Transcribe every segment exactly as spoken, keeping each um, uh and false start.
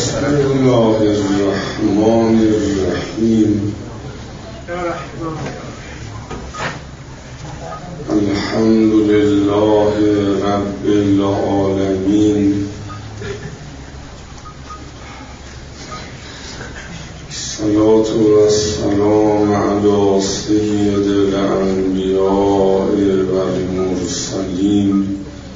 بسم الله الرحمن الرحیم. الحمد لله رب العالمین. الصلاة والسلام علی سید الانبیاء والمرسلین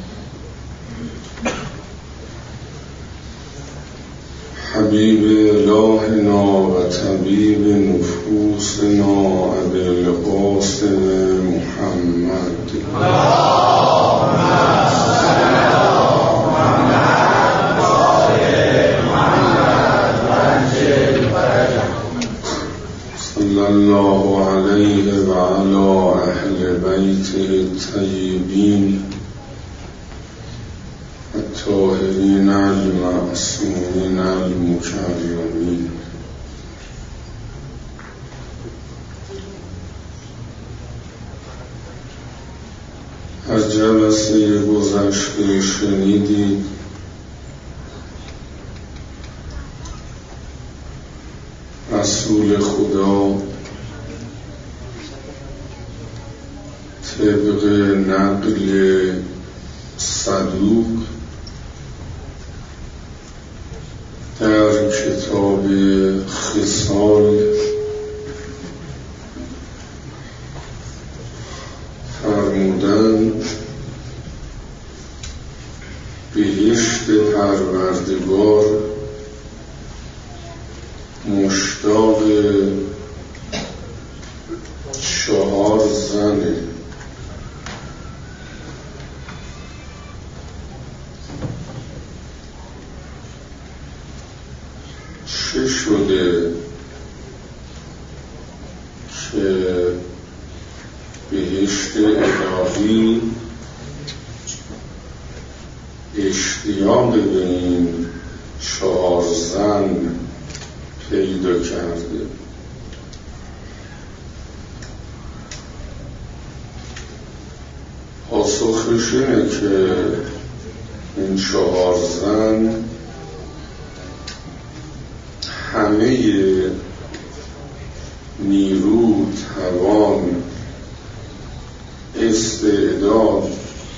حبیب الهنا و طبیب نفوسنا ابی القاسم محمد صلی الله علیه و علی اهل بیته الطیبین الطاهرین المعصومین المکرمین. از جلسه گذشته شنیدید رسول خدا طبق نقل صدوق در کتاب خصال فرمودن بهشت پروردگار مشتاق چهار زنه. چه شده که بهشت الهی اشتیاق به این چهار زن پیدا کرده؟ پاسخش اینه که این چهار زن همه نیرو، توان، استعداد،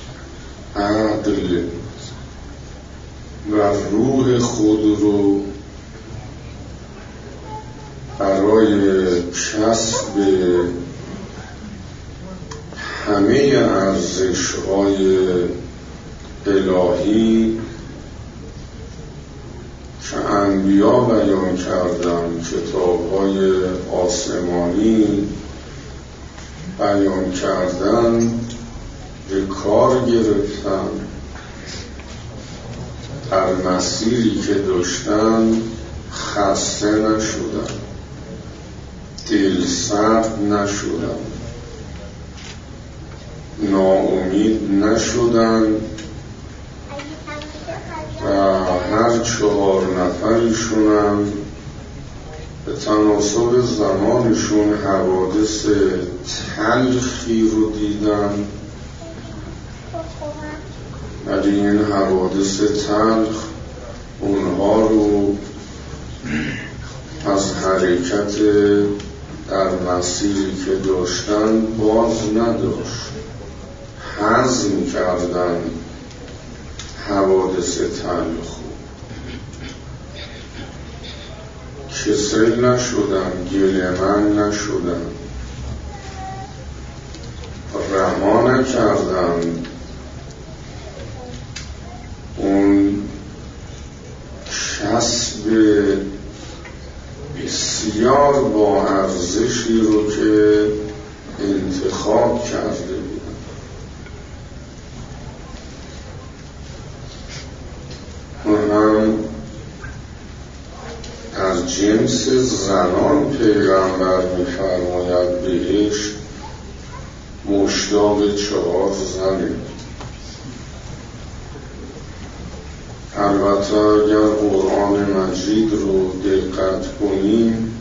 عقل و روح خود رو برای کسب همه ارزش‌های الهی که انبیا بیان کردن، کتاب‌های آسمانی بیان کردن، به کار گرفتن. در مسیری که داشتن خسته نشدن، دلسرد نشدن، ناامید نشدن و هر چهار نفرشونم به تناسب زمانشون حوادث تلخی رو دیدن، ولی این حوادث تلخ اونها رو از حرکت در مسیری که داشتن باز نداشت. هضم کردن حوادث تلخ، کسل نشدن، گله‌مند نشدن، رها نکردن اون کسب بسیار با ارزشی رو که انتخاب کرده بودن. اون هم از جنس زنان پیغمبر می‌فرماید بهشت مشتاق چهار زنه. البته اگر قرآن مجید رو دقت کنیم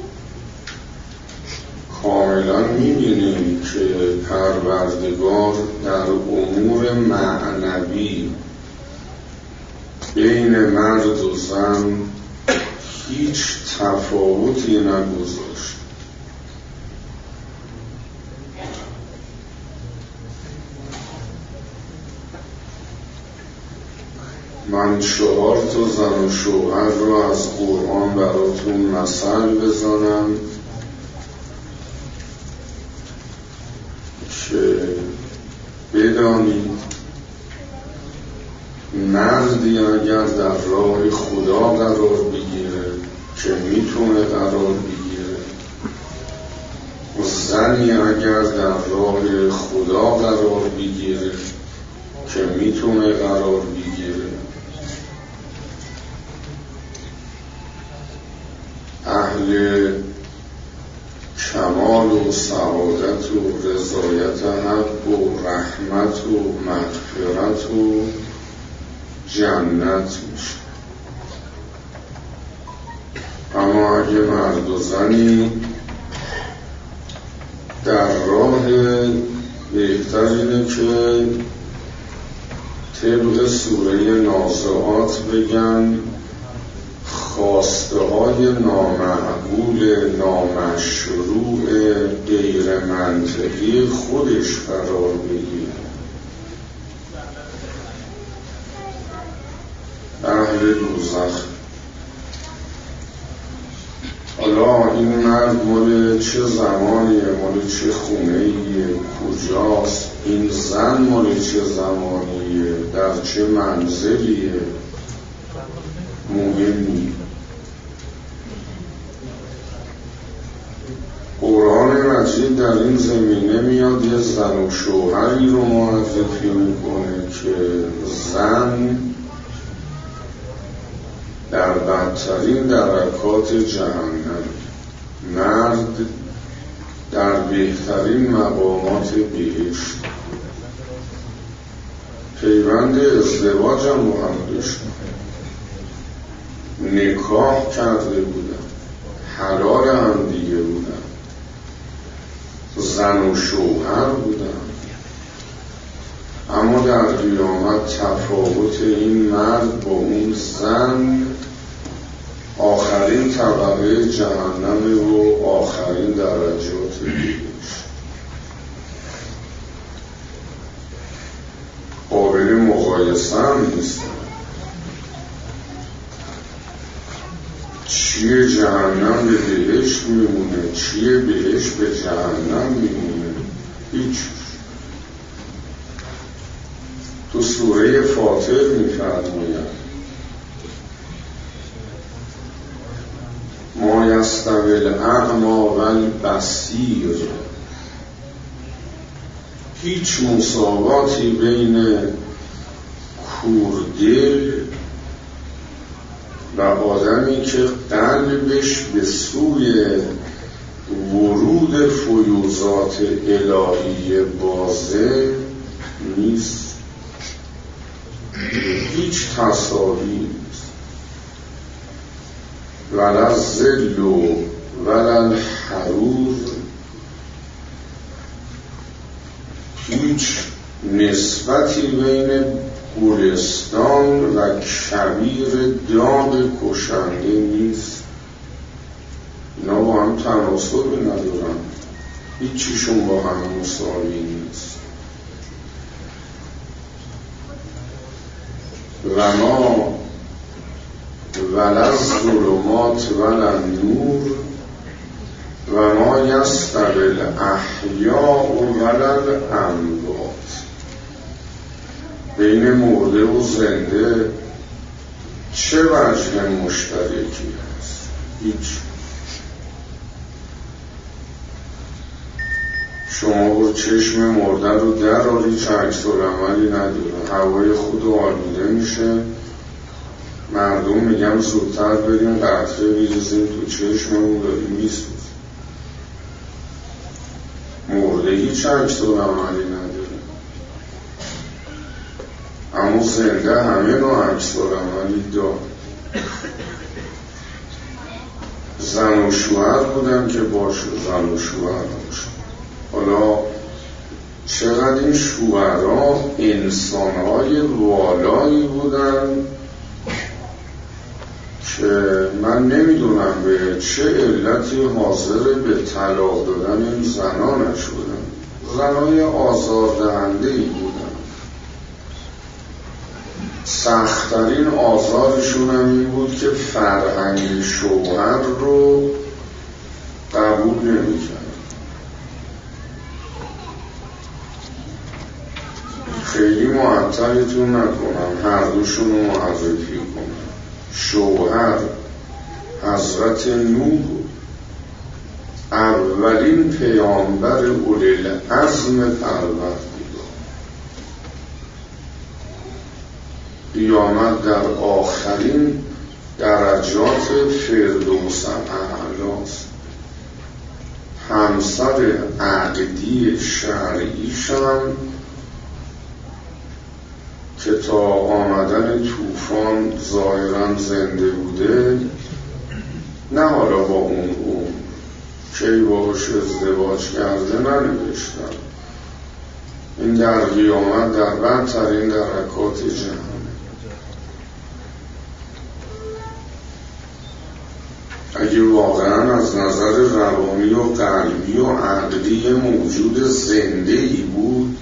کاملا می‌بینیم که پروردگار در امور معنوی بین مرد و زن هیچ تفاوتی نگذاشت. من چهار تا زن و شوهر رو از قرآن براتون مثل بزنم که بدانید مردی اگر در راه خدا قرار بگیره که میتونه قرار بگیره، زنی اگر در راه خدا قرار بگیره که میتونه قرار بگیره، اهل کمال و سعادت و رضایت حق و رحمت و مغفرت و جنت میشه. اما اگه مرد و زنی در راه بهتر اینه که طبق سوره نازعات بگن خواسته های نامعقول، نامشروع، غیر منطقی خودش قرار بگیره. اهل دوزخ. حالا این مرد مال چه زمانیه، مال چه خونه‌ایه، کجاست، این زن مال چه زمانیه، در چه منزلیه، مهمی. قرآن مجید در این زمینه میاد یه زن و شوهری رو معرفی میکنه که زن در بدترین درکات جهنم، مرد در بهترین مقامات بهشت. پیوند ازدواج هم با هم داشتن، نکاح کرده بودن، حلال هم دیگه بودن، زن و شوهر بودن. اما در قیامت تفاوت این مرد با اون زن آخرین طبقه جهنم و آخرین درجات بهشت. قابل مقایسه هم نیستن. چیه جهنم به بهشت میمونه، چیه بهشت به جهنم میمونه؟ هیچ. تو سوره فاطر میفرماید ما یستوی الاعمی والبصیر، هیچ مساواتی بین کوردل و آدمی که قلبش به سوی ورود فیوضات الهی بازه نیست. هیچ تساوی نیست. ولا الظل ولا الحرور، هیچ نسبتی بین گلستان و کبیر داغ کشنده نیست. اینا با هم تناسبی ندارن، هیچیشون با هم مساوی نیست. و ما ولا الظلمات ولا النور و ما یستوی الاحیاء ولا الاموات، بین مرده و زنده چه وجه مشترکی هست؟ هیچ. شما با چشم مرده رو در آری چه عکس العملی نداره، هوای خود آلوده میشه، مردم میگن زودتر بریم قطره بیریزیم تو چشممون داریم میسوزیم. مرده هیچ عکس العملی نداره، اما زنده همه نوع عکس العملی داره. زن و شوهر بودن که باشه، زن و شوهر باشه. حالا چقدر این شوهرها انسانهای والایی بودن که من نمیدونم به چه علتی حاضر به طلاق دادن این زنان نشدن. زنای آزاردهنده‌ای بودن. سخت‌ترین آزارشون هم این بود که فرهنگ شوهر رو قبول نمی‌کرد. خیلی معطلتون نکنم، هر دوشون رو معرفی کنم. شوهر حضرت نوح اولین پیامبر اولوالعزم پروردگار، قیامت در آخرین درجات فردوس اعلاست. همسر عقدی شرعیشم که تا آمدن طوفان ظاهراً زنده بوده، نه حالا با اون اون کی باهاش ازدواج کرده ننوشتن. این در قیامت در بدترین درکات جهان. اگه واقعا از نظر روانی و قلبی و عقلی موجود زنده‌ای بود،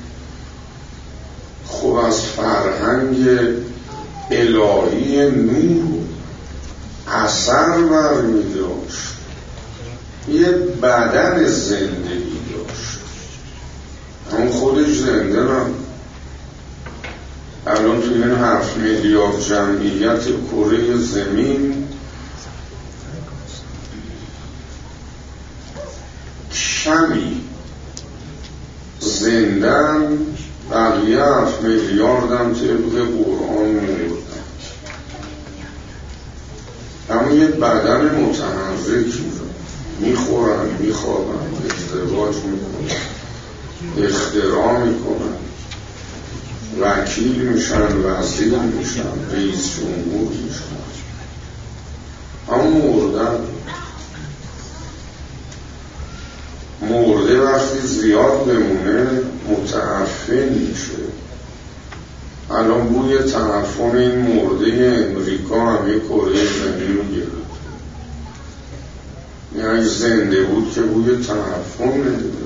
خب از فرهنگ الهی نوح اثر برمی داشت، یه بدن زندگی داشت، همون خودش زنده نم. الان توی این هفت میلیارد جمعیت کره زمین کمی زندن، بقیه هفت میلیاردم طبق قرآن میردن. اما یه بدن متحرکی میخورن، میخوابن، ازدواج میکنن، اختراع میکنن، وکیل میشن، وزیر میشن، رئیس جمهور میشن، اما مردن. مرده وقتی زیاد بمونه متعفن میشه. الان بوی تعفن این مرده امریکا همه کره زمین رو گرفت. یعنی زنده بود که بوی تعفن نمیده.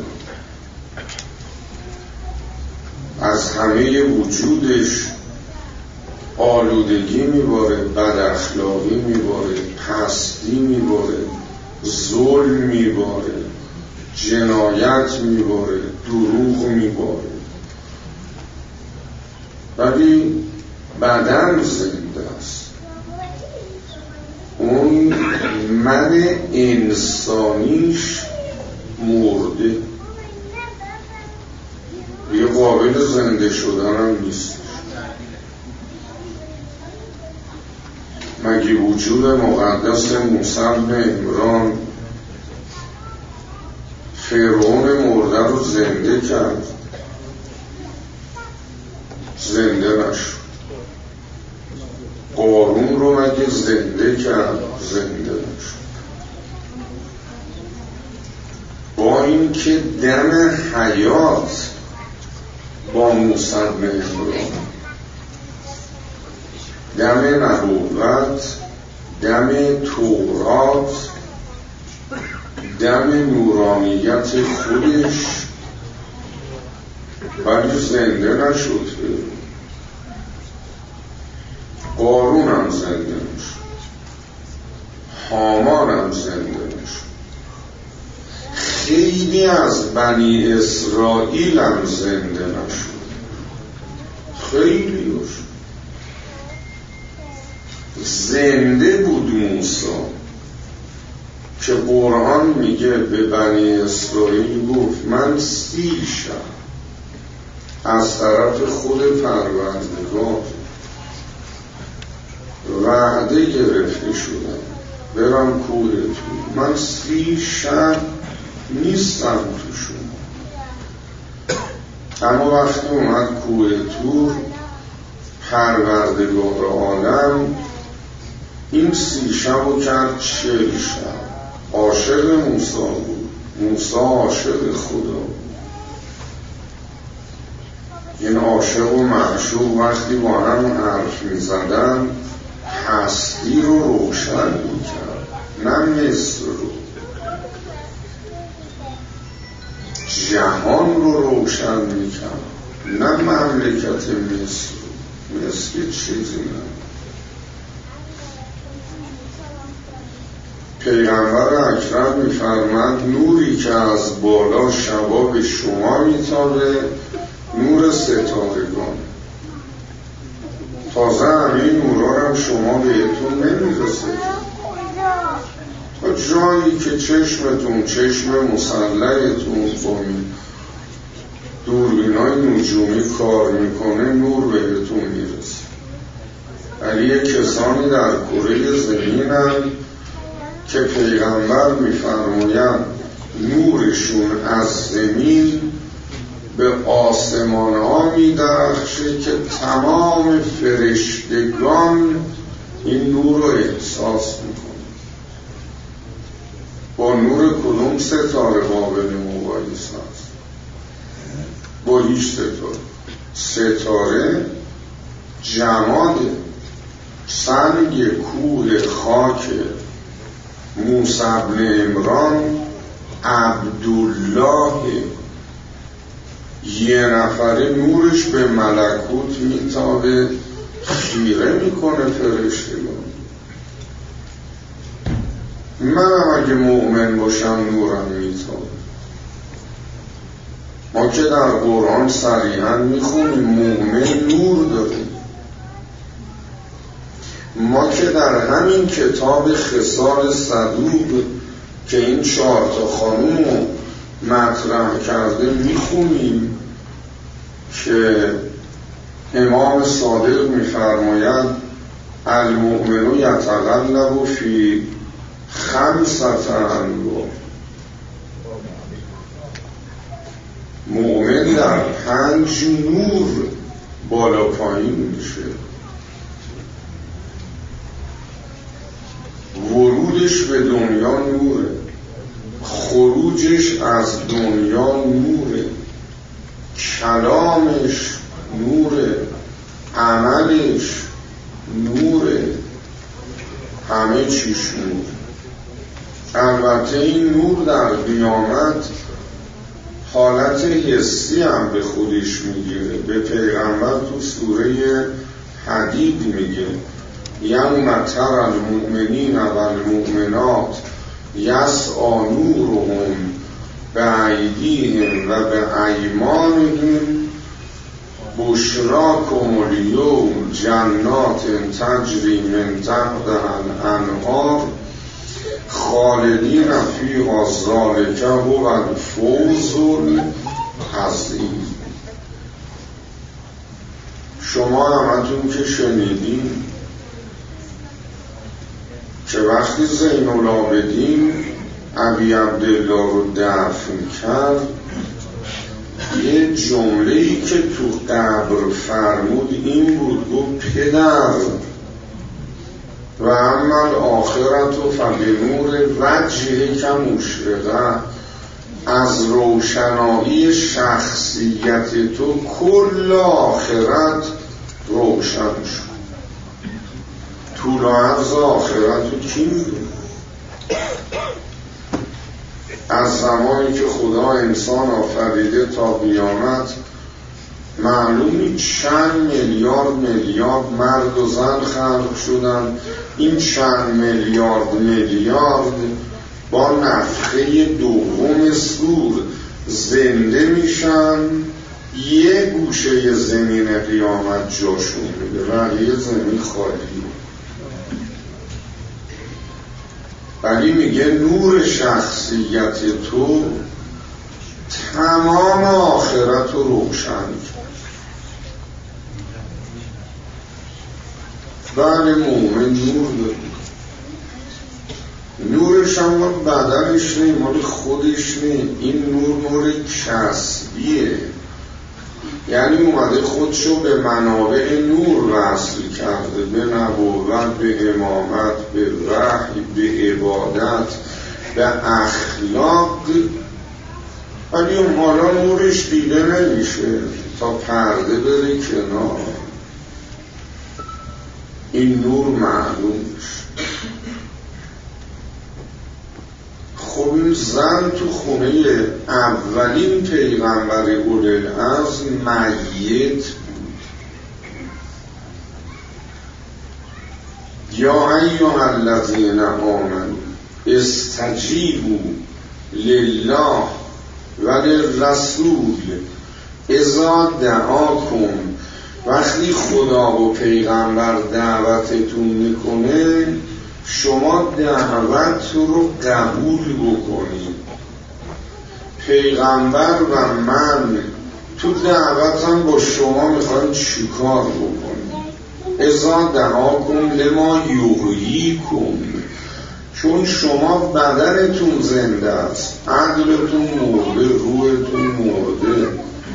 از همه وجودش آلودگی میباره، بد اخلاقی میباره، پستی میباره، ظلم میباره، جنایت میباره، دروغ میباره، ولی بدن زنده است. اون من انسانیش مرده، یه قابل زنده شدن هم نیست. مگه وجود مقدس موسی بن عمران فرعون مرده رو زنده کرد؟ زنده نشد. قارون رو مگه زنده کرد؟ زنده نشد. با این که دم حیات با موسی بن عمران، دم نبوت، دم تورات، دم نورانیت خودش، ولی زنده نشد. قارون هم زنده نشد، هامان هم زنده نشد، خیلی از بنی اسرائیل هم زنده نشد، خیلی هاش. زنده بود موسی که قرآن میگه به بنی اسرائیل گفت من سی شب از طرف خود پروردگار وعده گرفته شدم برم کوه تور، من سی شب نیستم توشون. اما وقتی اومد کوه تور، پروردگار عالم این سی شب رو کرد چهل شب. عاشق موسی بود، موسی عاشق خدا بود. این عاشق و معشوق وقتی با هم حرف می زدن هستی رو روشن میکرد، نه مصر رو، جهان رو روشن میکرد، نه مملکت مصر رو. مصر چیزی نه. پیغمبر اکرم میفرمند نوری که از بالا شباب شما میتابه نور ستارگان. تازه همه نورا هم شما بهتون نمیرسه تا جایی که چشمتون، چشم مسلحتون با دوربینای نجومی کار میکنه نور بهتون میرسه. ولی کسانی در کره زمینن که پیغمبر میفرماید نورشون از زمین به آسمان ها میدرخشه که تمام فرشتگان این نور رو احساس میکنه. با نور کدوم ستاره قابل مقایسه است؟ با هیچ ستاره. ستاره جماده، سنگ، کوه، خاک. موسی بن عمران عبدالله، یه نفره نورش به ملکوت میتابه، خیره میکنه فرشتگان. منم اگه مؤمن باشم نورم میتابه. ما که در قرآن صریحا میخونیم مؤمن نور داره. ما که در همین کتاب خصال صدوق که این چهار تا خانوم رو مطرح کرده میخونیم که امام صادق میفرماید المؤمن یتقلب فی خمسة انواع. مؤمن در پنج نور بالا پایین میشه. ورودش به دنیا نوره، خروجش از دنیا نوره، کلامش نوره، عملش نوره، همه چیش نور. البته این نور در قیامت حالت حسی هم به خودش میگیره. به پیغمبر تو سوره حدید میگه یوم تری المؤمنین و المؤمنات یسعی نورهم بأیدیهم و بأیمانهم بشراکم الیوم جنات تجری من تحتها الانهار خالدین فیها ذلک هو الفوز العظیم. شما همتون که شنیدین که وقتی زین العابدین ابی عبدالله رو دفن کرد یه جمله‌ای که تو قبر فرمود این بود، گفت پدر و اما آخرت و فبنور وجهه که مشرقه، از روشنایی شخصیت تو کل آخرت روشن شد. طول و عرض آخرت رو کی میدونه؟ از زمانی که خدا انسان آفریده تا قیامت معلومی چند میلیارد میلیارد مرد و زن خلق شدن. این چند میلیارد میلیارد با نفخه دوم صور زنده میشن، یه گوشه زمین قیامت جاشون میده و یه زمین خالی. ولی میگه نور شخصیت تو تمام آخرت رو روشن کرد. بله مؤمن نور داره، نورش هم مال بدنش نی، مال خودش نی. این نور نور کسبیه، یعنی اومده خودشو به منابع نور وصل کرده، به نبوت، به امامت، به وحی، به عبادت، به اخلاق. ولی اون حالا نورش دیده نمیشه تا پرده بره کنار. این نور معلوم میشه. خب این زن تو خونه اولین پیغمبر اولوالعزم میت بود. یا ایها الذین آمنوا استجیبوا لله و للرسول اذا دعاکم. وقتی خدا و پیغمبر دعوتتون میکنه شما دعوت رو قبول بکنید. پیغمبر و من تو دعوتم با شما میخوایم چیکار بکنیم؟ اذا دعاکم لما یحییکم، چون شما بدنتون زنده است، عقلتون مرده، روحتون مرده،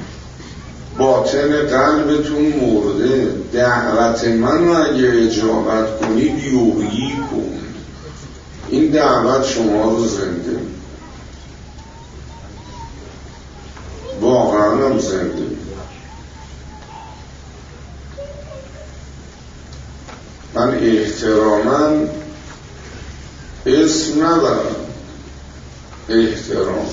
باطن قلبتون مرده. دعوت من رو اگه اجابت کنید یحییکم، این دعوت شما رو زنده، واقعا هم زنده. من احتراما اسم ندارم، احتراما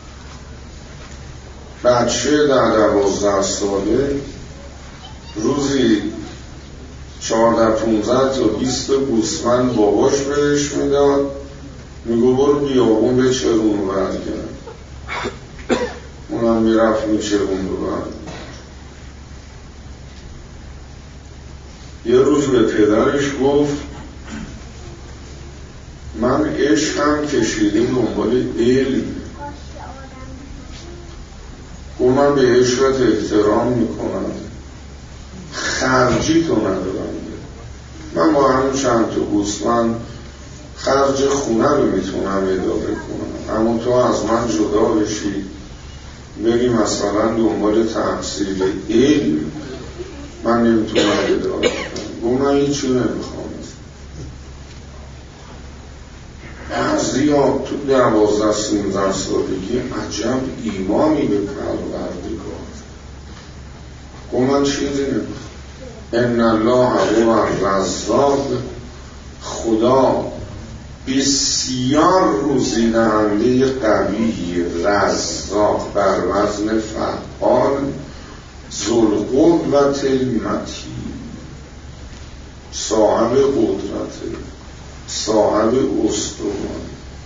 بچه در دوازده ساله روزی چهارده پونزده تا بیست گوسفند باباش بهش میداد، میگو برو بیابون به چرون رو برگرد. اونم میرفت می چرون رو برگرد. یه روز به پدرش گفت من عشقم کشیدیم دنبال علم و من به عشقت احترام میکنم، خرجی تو ندارم. من با همون چند تا گوسفند خرج خونه رو میتونم اداره کنم، اما تو از من جدا بشی بگی مثلا دنبال تحصیل علم من نمیتونم اداره کنم. و من هیچی نمیخوام. بعضی ها تو دوازده سیزده سالگی عجب ایمانی به پروردگار. و من چیزی نمیخوام. ان الله هو الرزاق، خدا بسیار روزی دهنده قوی، رزاق بر وزن فعال، ذوالقوة المتین، صاحب قدرت، صاحب استوان.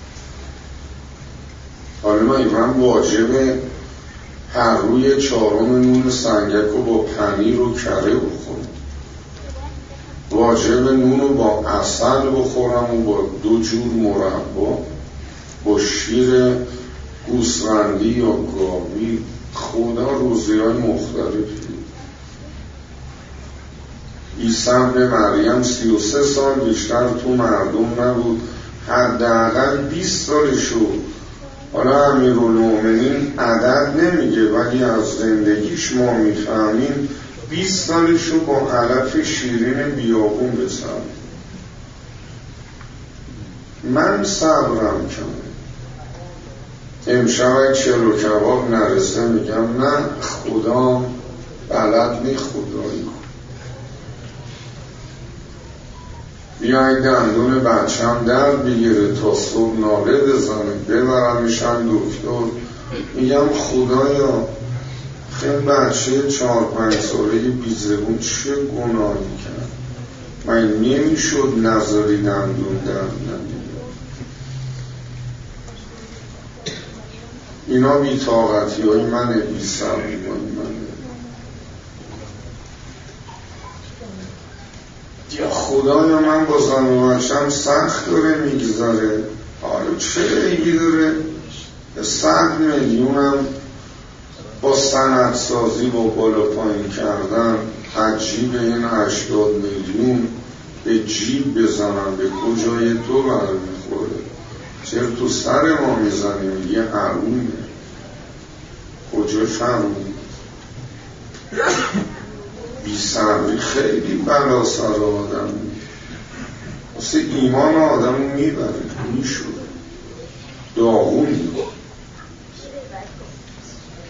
حالا من من واجبه هر روی چهارم نون سنگک رو با پنیر و کره بخورم، واجب نون رو با عسل بخورم و با دو جور مربا، با شیر گوسفندی یا گاوی. خدا روزی های مختلفی. عیسی ابن مریم سی و سه سال بیشتر تو مردم نبود، حداقل بیست سالشو. حالا امیرالمومنین عدد نمیگه ولی از زندگیش ما میفهمیم بیست سالشو با علف شیرین بیابون بسرم. من صبرم کنم. امشب چلو کباب نرسه میگم نه خدا بلد نی خدایی. بیایی دندون بچم در بگیره تا صبح ناله بزنه ببرمشم دکتر. میگم خدایا خیلی بچه چهار پنج ساله بیزبون چه گناهی کرد؟ من نمیشد نظری دندون در نمیده. اینا بی‌طاقتی های منه، بی صبری های منه. یا خدایا من با زن و بچم سخت داره میگذاره. حالا چه ایگی داره؟ صد میلیونم با سند سازی با بالا پایین کردن عجیب این هشتاد میلیون به جیب بزنن به کجای تو برمیخوره؟ چرا تو سر ما میزنیم؟ یه حرومه. کجاش حرومه؟ بی صبری خیلی بلا سر آدم واسه ایمان آدم میبره. میشود داغونی.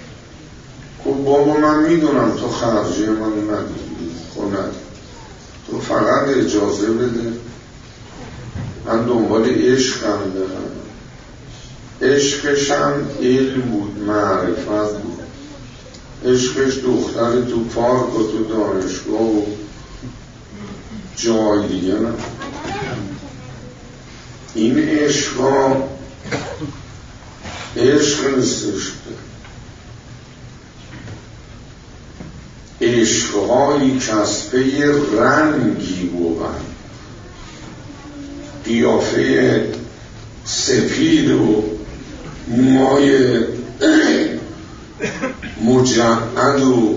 خب بابا من میدونم تو خرجی من ندید، خب ندید، تو تو فقط اجازه بده من دنبال عشقم برم. عشقش هم علم بود، معرفت بود. عشقش دختر تو پارک و تو دانشگاه و جای دیگه نه. این عشق ها عشق نیستش. عشق هایی کسبه رنگی بود، قیافه سپید و موهای مجعد و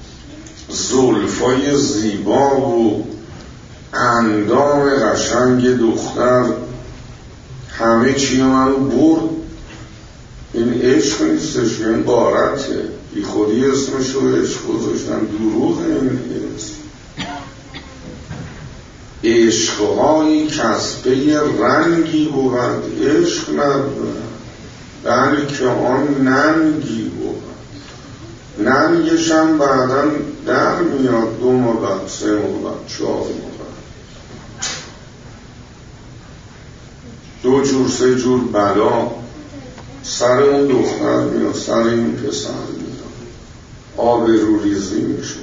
زلفای زیبا و اندام قشنگ دختر، همه چی منو برد. این عشق نیستش، این غارته. بی خودی اسمشو عشق گذاشتن، دروغ. این اسم عشقهایی کسبه رنگی بود، عشق نبود، بلکه آن ننگی بود. ننگش هم بعدا در میاد، دو ماه بعد، سه ماه بعد، چهار ماه بعد، دو جور سه جور بلا سر اون دختر میاد، سر این پسر میاد، آبروریزی میشه.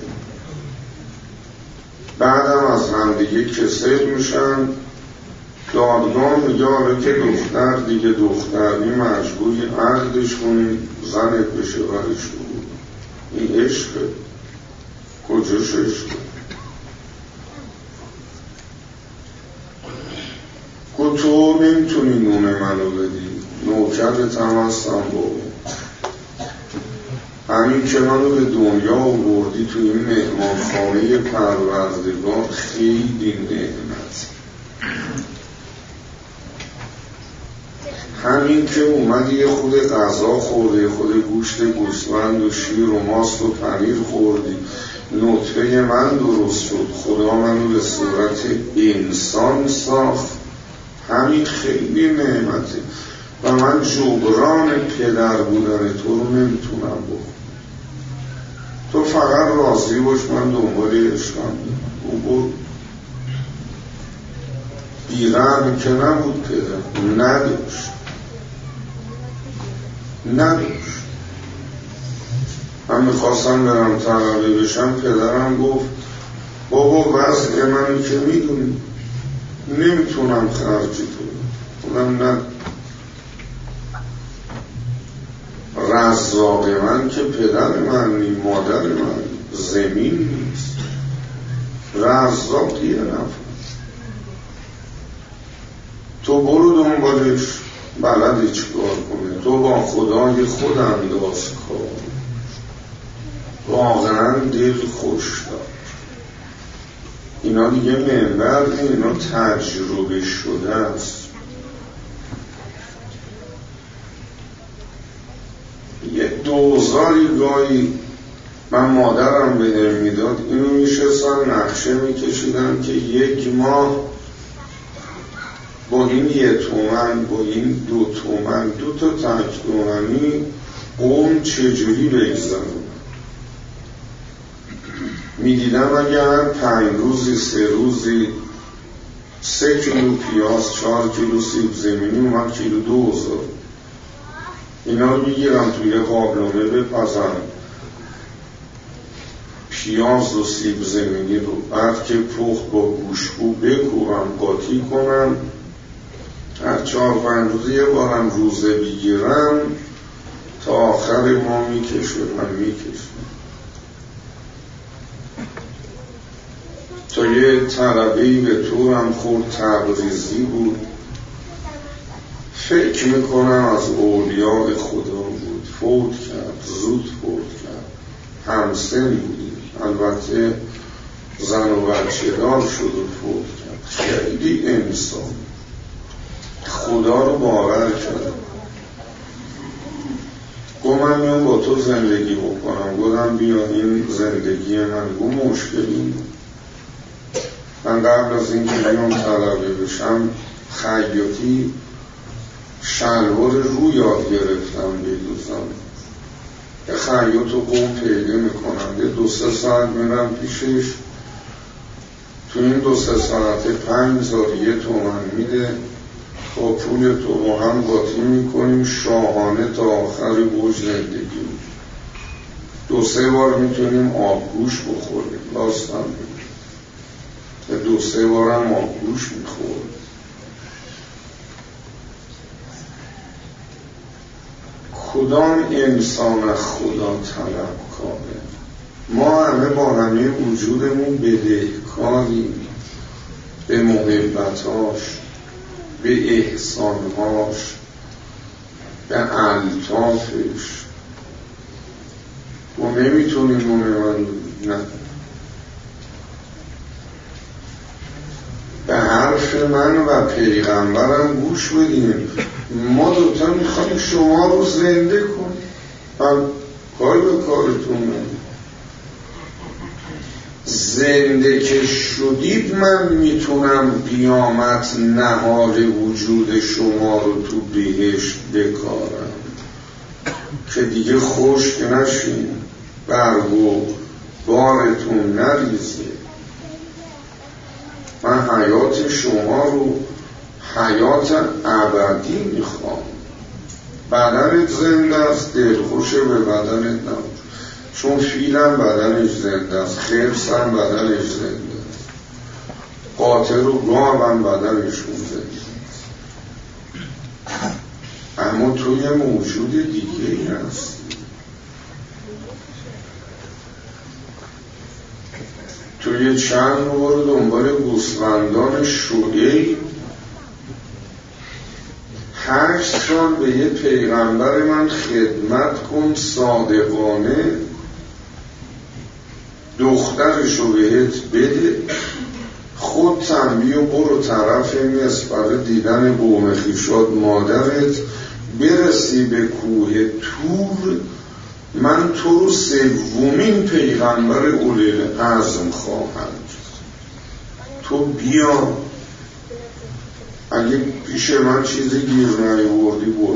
بعدم از همدیگه کسل میشن. دادگاه میگه آره که دختر دیگه دختری مجبوری عقدش کنی، زنت بشه برش بود. این عشقه؟ کجاش عشقه؟ گو تو نمیتونی نون منو بدی، نوکرت هم هستم بابا. همین که منو به دنیا آوردی تو این مهمانخانه پروردگار خیلی نعمت. همین که اومدی یه خود غذا خوردی، خود گوشت گوسفند و شیر و ماست و پنیر خوردی، نطفه من درست شد، خدا منو به صورت انسان ساخت، همین خیلی نعمته. و من جبران پدر بودن تو رو نمیتونم بکنم. تو فقط راضی باش من دنبال عشقم. او بود بیرحم که نبود، پدر نداشت نداشت من میخواستم برم طلبه بشم، پدرم گفت بابا وضع منو که میدونی نمیتونم خرجی تو اونم نه. رزاق من که پدر من نی، مادر من زمین نیست، رزاق یه نفر. تو برو دنبالش، بلدی چی کار کنه. تو با خدای خود انداز کار، واقعا دل خوش دار. اینا دیگه منبر، اینا تجربه شده است. یه دوزاری گاهی من مادرم به میداد، اینو میشستن نقشه میکشیدن که یک ماه با این یه تومن، با این دو تومن، دو تا تک تومنی قوم چجوری بگذارن. میدیدم اگر پنج روزی سه روزی سه کیلو پیاز، چهار کیلو سیب زمینی اومد کیلو دو هزار، اینا رو میگیرم توی قابلمه بپزن پیاز و سیب زمینی رو، بعد که پخت با گوشبو بکوبم قاطی کنم، هر چهار پنج روزی یه بارم روزه بگیرم تا آخر ما میکشه. من میکشم تا یه طلبه‌ای به طورم خورد، تبریزی بود، فکر میکنم از اولیاء خدا بود، فوت کرد، زود فوت کرد، همسن بودیم، البته زن و بچه دار شد و فوت کرد. خیلی انسان خدا رو باور کرد. گو من میام با تو زندگی بکنم. گفتم بیا این زندگی من. گو مشکلی من قبل از این که بیام طلبه بشم خیاطی شلوار رو یاد گرفتم بدوزم. یه خیاط و قوم پیدا میکنم، یه دو سه ساعت میرم پیشش، تو این دو سه ساعته پنج هزار یه تومن میده، با پول تو با هم قاطی میکنیم، شاهانه تا آخر بوج زندگی. دو سه بار میتونیم آبگوش بخوریم، لاستم میگیم، دو سه بار هم آبگوش میخوریم. کدام انسان خدا طلب کاره؟ ما همه با همه وجودمون بدهکاریم به محبتاش، به احسانهاش، به الطافش. ما نمیتونیم اون نه به حرف من و پیغمبرم گوش بدیم. ما دوتا میخوایم شما رو زنده کنیم، من کاری به کارتون ندارم. زنده که شدید من میتونم قیامت نهار وجود شما رو تو بهشت بکارم که دیگه خشک نشین، برگ و بارتون نریزه. من حیات شما رو حیات ابدی میخوام. بدنت زنده است، دلخوشه به بدنت نبود، چون فیلم بدنش زنده است، خرس هم بدنش زنده است، قاطر و گاو هم بدنشون زنده است. اما تو یه موجود دیگه ای هست. تو یه چند رو دنبال گوسفندان شویی هشت سال به یه پیغمبر من خدمت کن صادقانه، دخترشو بهت بده، خود تنبیه و برو طرف مصر برای دیدن قوم خویشات مادرت، برسی به کوه طور، من تو رو سومین پیغمبر اولوالعزم خواهم. تو بیا، اگه پیش من چیزی گیر نیاوردی برو.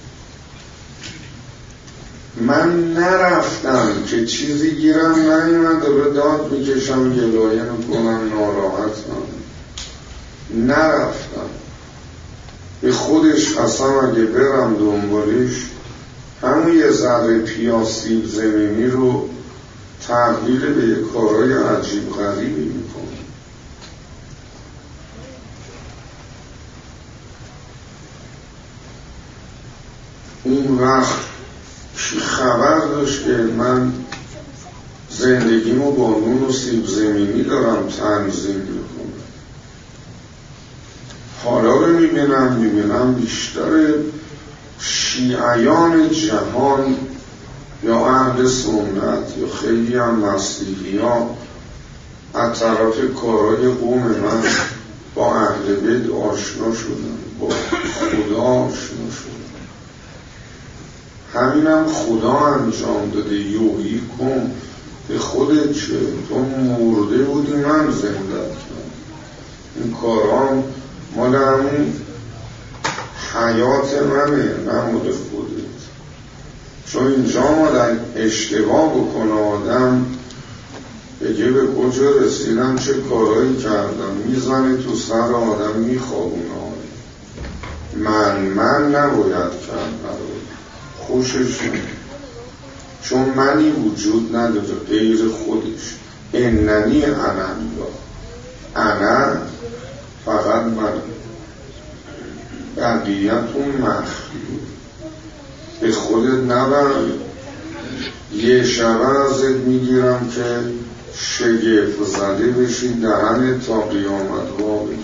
من نرفتم که چیزی گیرم نیومده به داد میکشم، گلایه میکنم، ناراحتم. نرفتم. به خودش قسم اگه برم دنبالش، همون یه ذره پیاز سیب زمینی رو تبدیل به یه کارهای عجیب غریبی میکنم. اون وقت کی خبر داشت که من زندگیمو با نون و سیب زمینی دارم تنظیم میکنم؟ حالا رو میبینم میبینم بیشتر شیعیان جهان یا اهل سنت یا خیلی هم مسیحی ها از طرف کارهای قوم من با اهل بیت آشنا شدن، با خدا آشنا شدن. همینم خدا انجام داده، یوحی کن به خودت چه، تو مرده بودی من زنده کردم. این کارام مال همون حیات منه، نه مال خودت. چون اینجا آدم اشتباه بکنه، آدم بگه به کجا رسیدم، چه کارایی کردم، میزنه تو سر آدم، میخوابونه. من من نباید کرد، نباید خوشش نید. چون منی وجود نداره غیر خودش. اننی انا الله، انا فقط من، بقیتون مخلوق. به خودت نبر. یه شبه ازت میگیرم که شگفت زده بشی، دهن تا قیامت ها بگید.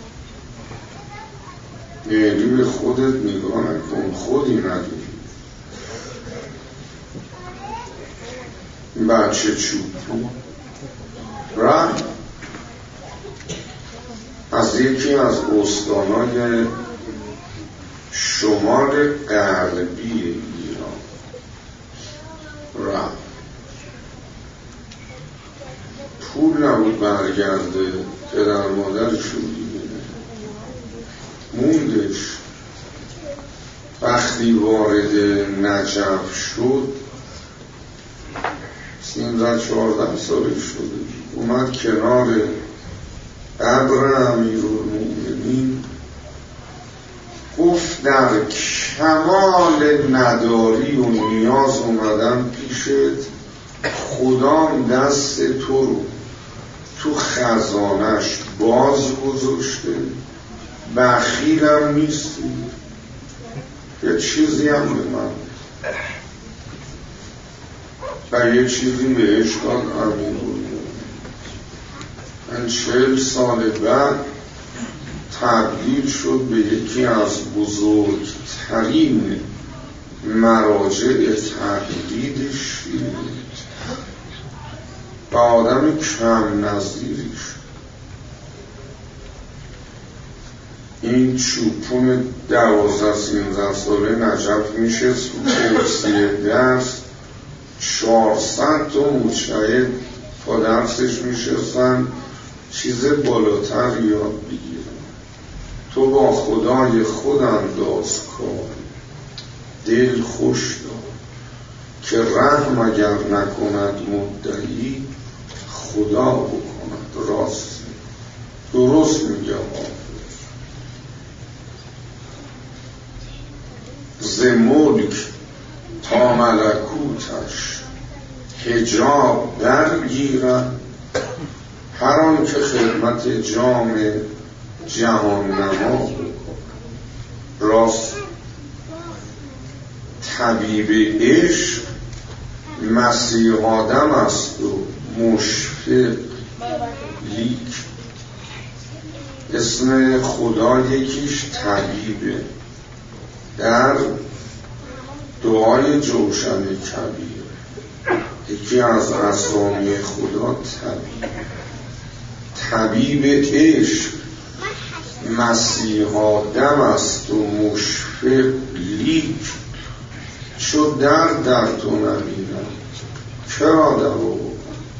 یعنی به خودت نگاه نکن، خودی نداری. بچه چوب رفت از یکی از استانهای شمال غربی ایران رفت. پول نبود برگرده، پدر مادرش رو دیگه موندش. وقتی وارد نجف شد، سیزده چهارده سالش شده، اومد کنار قبر امیرالمومنین گفت در کمال نداری و نیاز اومدم پیشت، خدام دست تو رو تو خزانش باز گذاشته، بخیلم نیستی، یه چیزی هم به من و یه چیزی بهش داد امیرالمومنین. من چهل سال بعد تبدیل شد به یکی از بزرگترین مراجع تقلید شیعه و آدم کم نظیری شد. این چوپون دوازده سیزده ساله نجف میشه توصیه درس، چهارصد تا مجتهد تا درسش میشستن چیز بالاتر یاد بگیرن. تو با خدای خود انداز کار، دل خوش دار که رحم اگر نکند مدعی، خدا بکند راست. درست میگه حافظ. ز ملک تا ملکوتش حجاب درگیرد، هر آن که خدمت جام جهان نما بکند. راست. طبیب عشق مسیح آدم است و مشفق لیک. اسم خدا یکیش طبیبه، در دعای جوشن کبیر یکی از اسامی خدا طبیب. طبیب عشق مسیح آدم است و مشفق لیک. چو در در تو نمیرم چرا دوا بکن.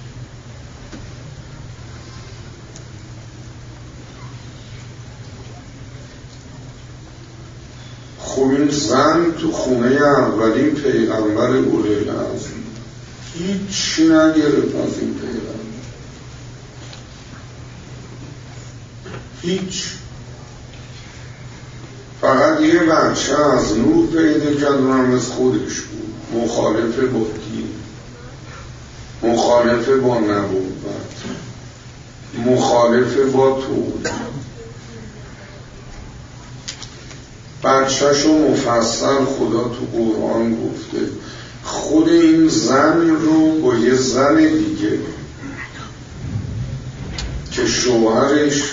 خب این زن تو خونه اولین پیغمبر اولوالعزم هیچی نگرفت از این پیغمبر، هیچ. فقط یه بچه از نور پیدا کرد و هم از خودش بود، مخالف با دین، مخالف با نبوت، مخالف با تولید. بچه‌شو مفصل خدا تو قرآن گفته. خود این زن رو با یه زن دیگه که شوهرش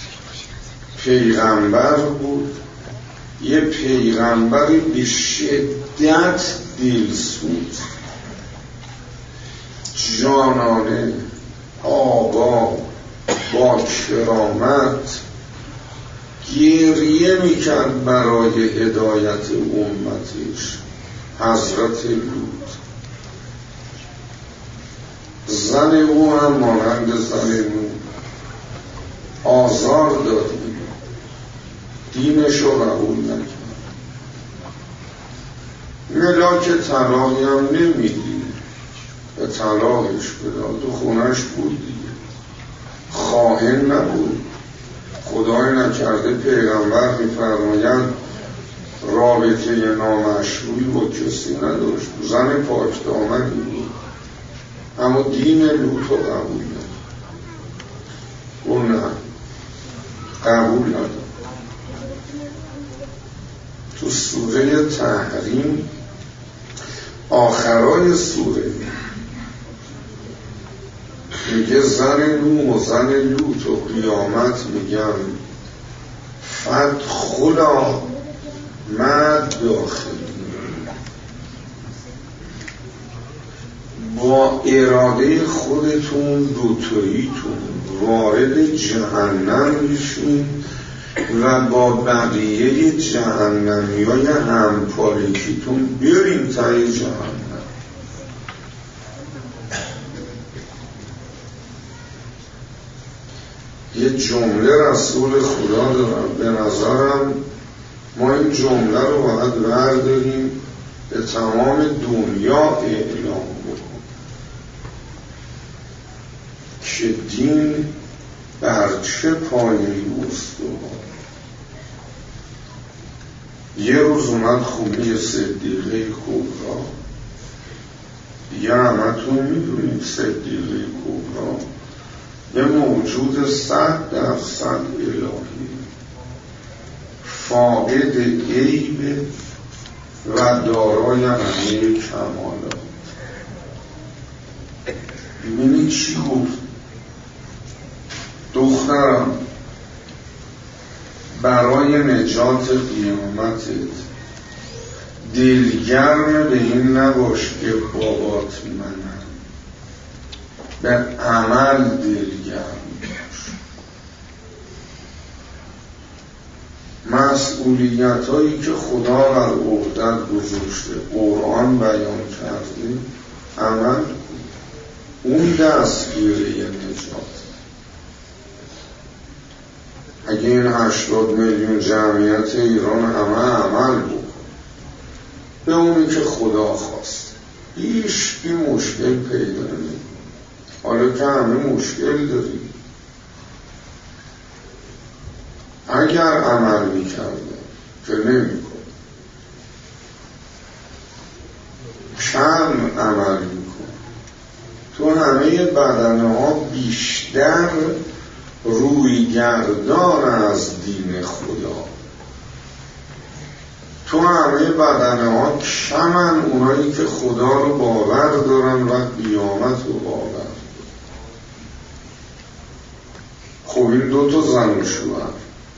پیغمبر بود، یه پیغمبری به شدت دلسوز، جانانه، آقا، با کرامت گریه میکرد برای هدایت امتش، حضرت لوط. زن او هم مانند زن نوح آزار داد، دینش رو قبول نکرد. ملاک طلاقی هم نمیدی به طلاقش بداد، تو خونش بود دیگه، خائن نبود. خدای نکرده پیغمبر میفرماید رابطه نامشروعی با کسی نداشت، زن پاک دامنی بود، اما دین لوط رو قبول نداشت. اون نه قبول نداشت. تو سوره تحریم آخرای سوره میگه زن نوح و زن لوط و قیامت میگن فدخلا مع داخلین، با اراده خودتون دوتاییتون وارد جهنم میشین و با بقیه جهنمی های همپالیکیتون بریم تای جهنم. یه جمله رسول خدا دارم، به نظرم ما این جمله رو باید برداریم به تمام دنیا اعلام بکنیم که دین بر چه پایی استوار. یه روز اومد خونه صدیقه کبرا. دیگه همتون میدونید صدیقه کبرا یه موجود صد درصد الهی، فاقد عیب و دارای همه کمالات. ببینید چی گفت؟ دخترم برای نجات قیامتت دلگرم به این نباش که بابات منم، به عمل دلگرم باش. مسئولیت هایی که خدا بر عهدت گذاشته قرآن بیان کرده عمل کن. اون دستگیره نجات. اگه این هشتاد میلیون جمعیت ایران همه عمل بکن به اونی که خدا خواست، هیچ بی مشکل پیدا نمید. حالا که همه مشکل داریم، اگر عمل میکرده که نمی کن، کم عمل میکن، تو همه بدنه ها بیشتر روی گردان از دین خدا، تو همه بدنه ها کمن اونایی که خدا رو باور دارن و قیامت رو باور دارن. خب این دو تا زن و شوهر،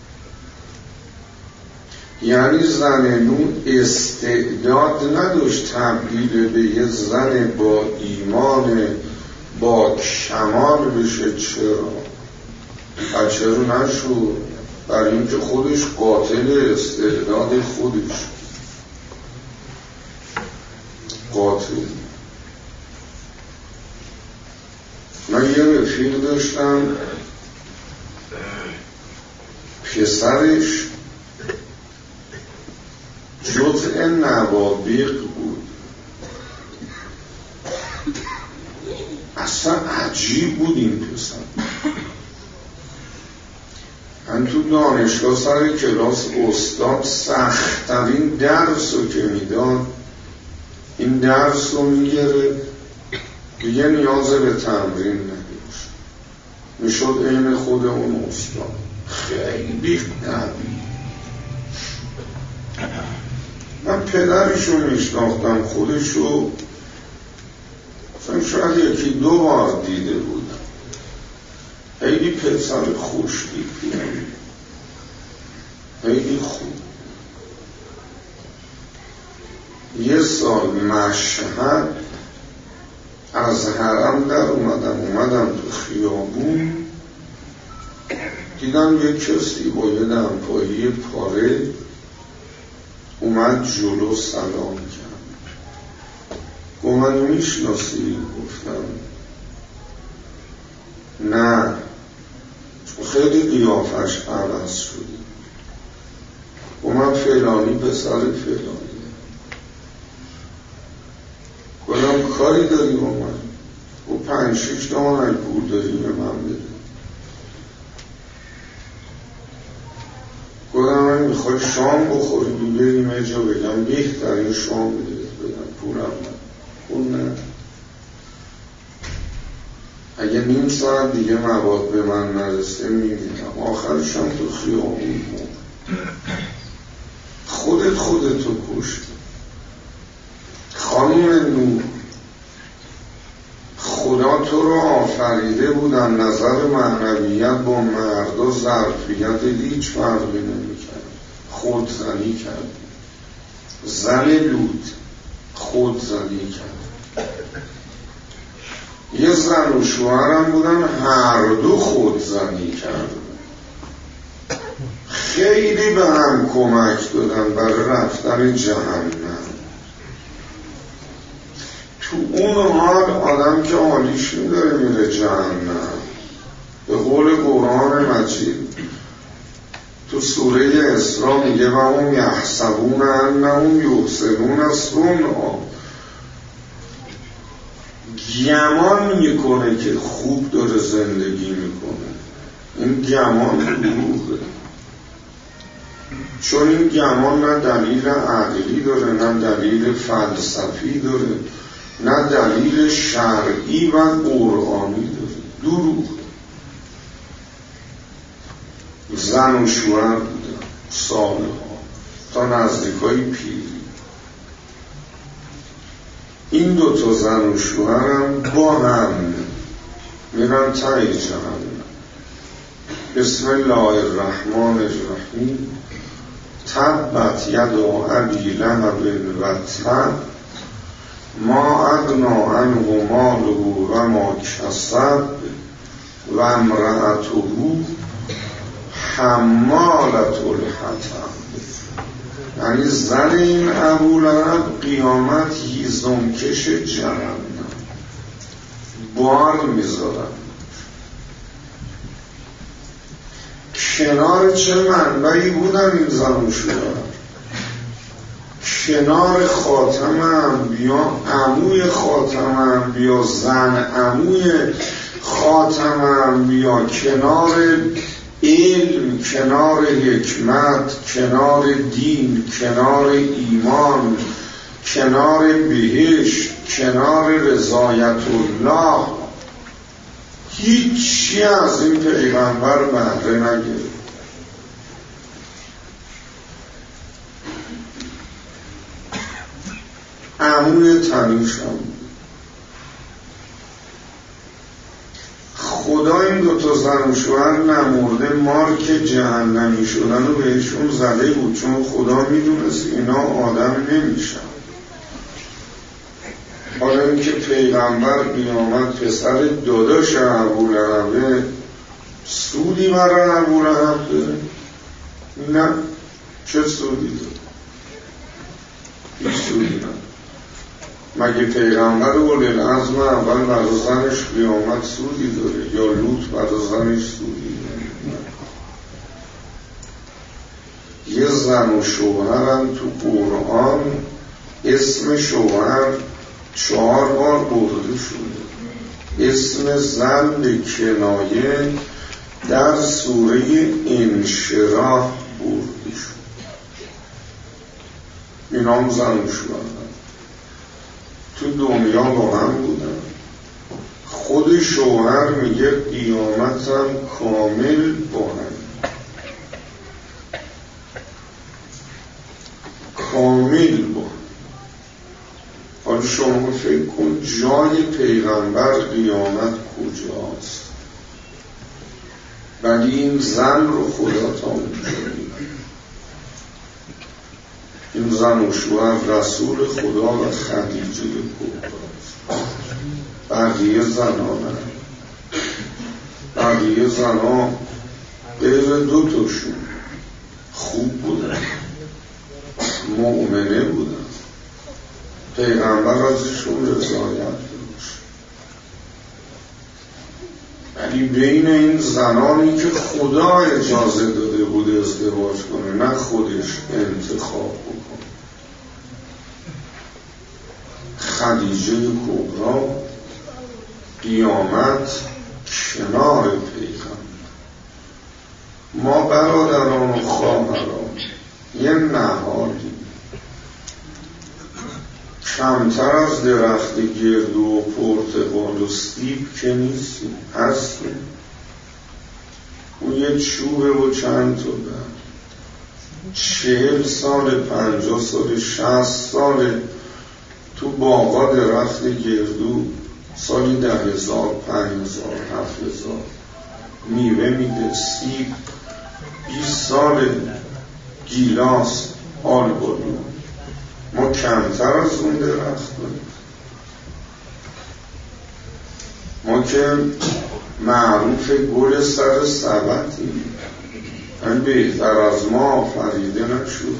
یعنی زن نو استعداد نداشت تبدیل به یه زن با ایمان با کمال بشه. چرا؟ بچه رو نشد؟ برای اینکه خودش قاتل استعداد خودش، قاتل. من یه رفیق داشتم پسرش جزء نوابغ بود. اصلا عجیب بود این پسر. من تو دانشگاه سر کلاس استاد سخت‌ترین درس رو که میداد، این درس رو میگره دیگه نیاز به تمرین نداشت، میشد عین خود اون استاد. خیلی قوی. من پدرشو میشناختم، خودشو شاید یکی دو بار دیده بودم. خیلی پسر خوشتیپی، خیلی خوب. یه سال مشهد از حرم در اومدم اومدم تو خیابون، دیدم یه کسی با یه دمپایی پاره اومد جلو سلام کرد. گفت منو میشناسی؟ گفتم نه، خیلی قیافش عوض شده. و من فلانی پسر فلانی. گفتم کاری داری با من؟ و پنج شیش تومن اگه پول داری به من بده. گفتم من میخوای شام بخوری دو بریم یه جا بگم بهترین شام بده بدم پولم من. پول نه، اگه نیم ساعت دیگه مواد به من نرسه میمیرم. آخرشم تو خیابون بود. خودت خودتو کشت. خانم نور، خدا تو رو آفریده بودن، نظر معنویت با مردا ظرفیت هیچ فرقی نمی‌کرد. خودزنی کرد. زن لوط خودزنی کرد. یه زن و شوهرم بودن، هر دو خودزنی کردن. خیلی به هم کمک دادن برای رفتن جهنم. تو اون حال آدم که حالیش داره میره جهنم. به قول قرآن مجید تو سوره اسراء میگه و هم یحسبون انهم یحسنون صنعا، گمان میکنه که خوب داره زندگی میکنه، این گمان دروغه، چون این گمان نه دلیل عقلی داره، نه دلیل فلسفی داره، نه دلیل شرعی و قرآنی داره. دروغ. زن و شوهر بودن سالها تا نزدیکای پیری. این دوتا زن و شوهرم با هم میرن ته جهنم. بسم الله الرحمن الرحیم. تبت یدا ابی لهب و تب ما اغنی عنه ماله و ما کسب و امرأته حمالة الحطب. یعنی زن این ابولهب قیامت هیزمکش جهنم، بار میذارن. کنار چه منبعی بودن این زن و شوهر؟ کنار خاتم انبیا، عموی خاتم انبیا، زن عموی خاتم انبیا، کنار علم، کنار حکمت، کنار دین، کنار ایمان، کنار بهشت، کنار رضایت الله. هیچی از این پیغمبر بهره نگرفت. عموی تنیش هم خدا این دوتا زن و شوهر نمرده مارک جهنمی شدن و بهشون زده بود، چون خدا میدونست اینا آدم نمیشن. حالا اینکه پیغمبر قیامت پسر داداش ابولهبه، سودی برای ابولهب داره؟ نه. چه سودی داره؟ هیچ سودی نه. مگه پیغمبر اولوالعزم اول برای زنش قیامت سودی داره؟ یا لوط برای زنش سودی داره؟ یه زن و شوهرم تو قرآن اسم شوهر چهار بار برده شده. اسم زن به کنایه در سوره انشراح برده شد. این هم زن و شوهر تو دنیا با هم بودن. خود شوهر میگه قیامتم کامل با هم، کامل با هم. حالا شما فکر کن جای پیغمبر قیامت کجاست، ولی این زن رو خدا تا اونجا میبره. این زن و شوهر رسول خدا و خدیجه کبراست. بقیه زنها نه. بقیه زنها غیر دو تاشون خوب بودن، مؤمنه بودن، پیغمبر ازشون رضایت داشت. ولی بین این زنانی که خدا اجازه داده بود ازدواج کنه، نه خودش انتخاب بکنه، خدیجه کبرا قیامت کنار پیغمبر. ما برادران و خواهران یه نهادی کمتر از درخت گردو و پرتقال و سیب که نیستیم، هستیم. اون یه چوبه و چند تا در چهل سال، پنجاه سال، شصت سال تو باغا درخت گردو سالی ده هزار، پنج هزار، هفت هزار میوه میده. سیب بیست سال گیلاس آلبالو. ما کمتر از اون درخت کنیم. ما که معروف گل سر سبتیم، من بهتر از ما آفریده نشد.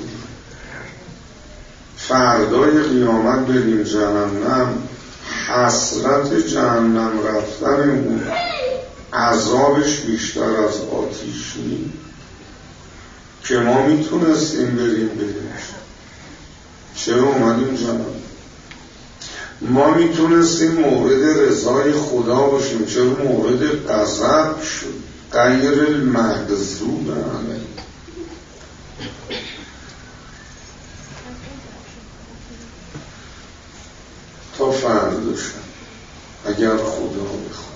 فردای قیامت بریم جهنم، حسرت جهنم رفتنمون عذابش بیشتر از آتیش نیم که ما میتونستیم بریم بهشت. چرا اومدیم جهنم؟ ما میتونستیم مورد رضای خدا باشیم، چرا مورد غضب شد؟ غیر المغضوب علیهم. تا فردا شد اگر خدا بخواد.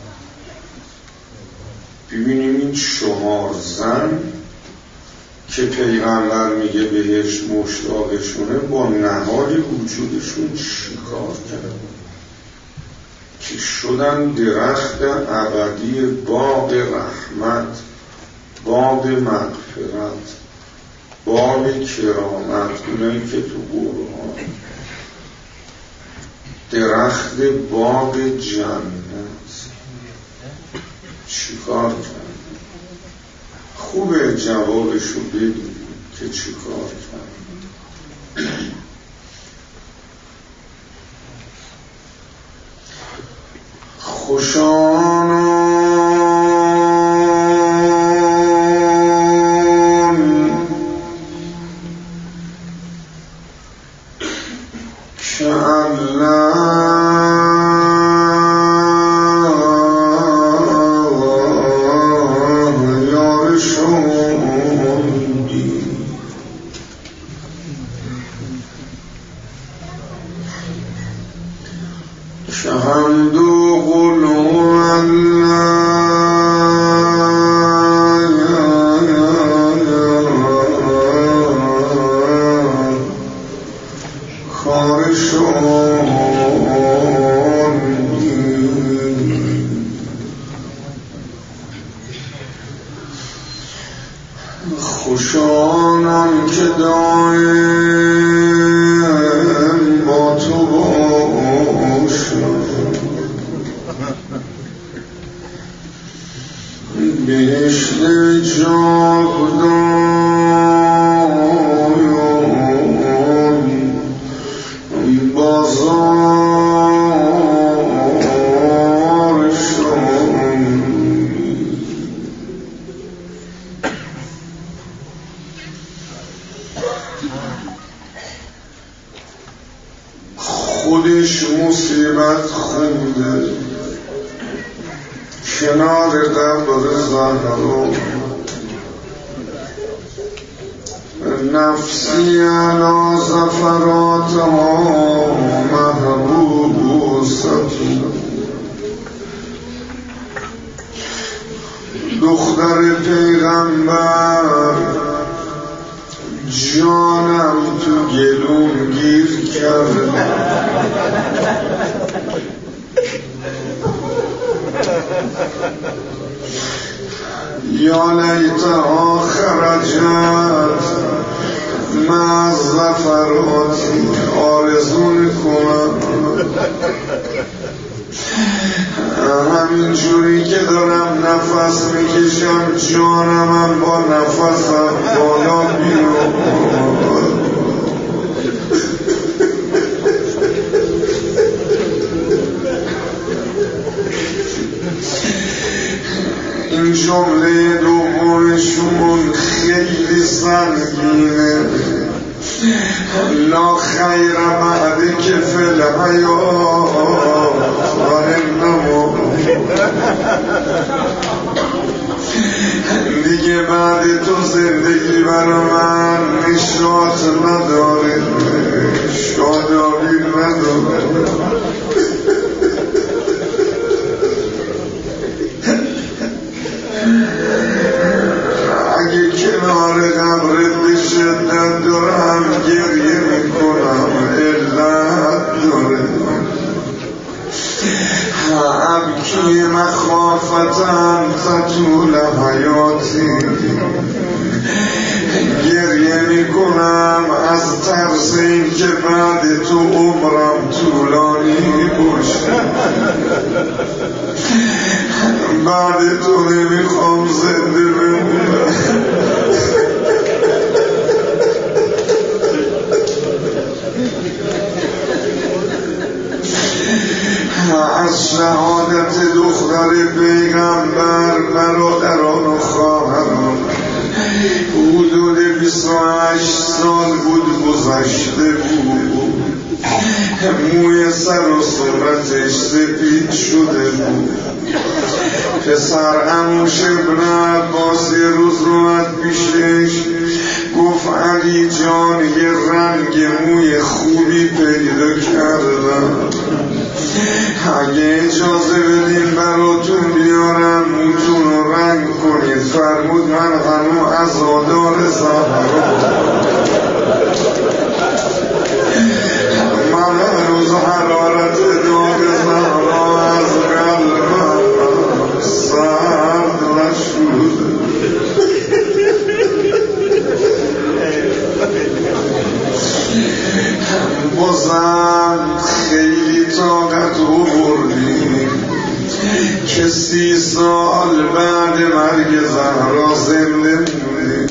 ببینیم این چهار زن که پیغمبر میگه بهش مشتاقشونه با نهال وجودشون چیکار کردن که شدن درخت ابدی، باغ رحمت، باغ مغفرت، باغ کرامت، اونایی که تو قرآن درخت باغ جنت. چیکار کردن؟ خوبه جوابشو بدونیم که چیکار کردن. خوشانان که الله یارشون بی که حمد و قلو خوشانان که دائم با تو باشم، بهشت جاودان بازارشان. خودش مصیبت خونده کنار قبر زهرا، نفسی علی زفراتها محبوبوست. دختر پیغمبر جانم تو گلوم گیر کرد، یا لیت آخرجت مع زفراتی. آرزو میکنم همین جوری که دارم نفس میکشم جانمم با نفسم بالا بیرون. این جمله دومشون خیلی سنگینه. لا خیر بعد که فی الحیات و انما، دیگه بعد تو زندگی برا من نشاط نداره، شادابی نداره. اگه کنار قبرت به شدت دارم گریه میکنم، علت داره. ابکی مخافتن تطول حیاتی، گریه میکنم از ترس این که بعد تو عمرم طولانی باشه، بعد تو نمیخوام زنده بمونم. از شهادت دختر پیغمبر برادران و خواهران حدود بیست و هشت سال بود گذشته بود. موی سر و صورتش سپید شده بود. پسر عموش ابن عباس یه روز رومد پیشش گفت علی جان یه رنگ موی خوبی پیدا کردم، اگه اجازه بدین براتون بیارم موتون رو رنگ کنید. فرمود من هنو عزادار زهرا، من هنوز حرارت داغ زهرا از قلبم سرد نشده. بازم خیلی طاقت آوردیم که سی سال بعد مرگ زهرا زنده بودیم.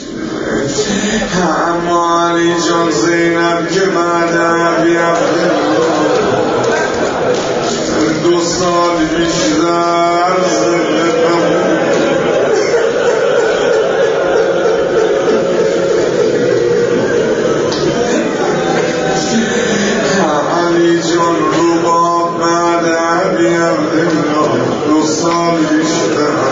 اما علی جان زینب که بعد عبی دو سال بیشتر زنده بود. علی جان رو با بعد عبی دو سال بیشتر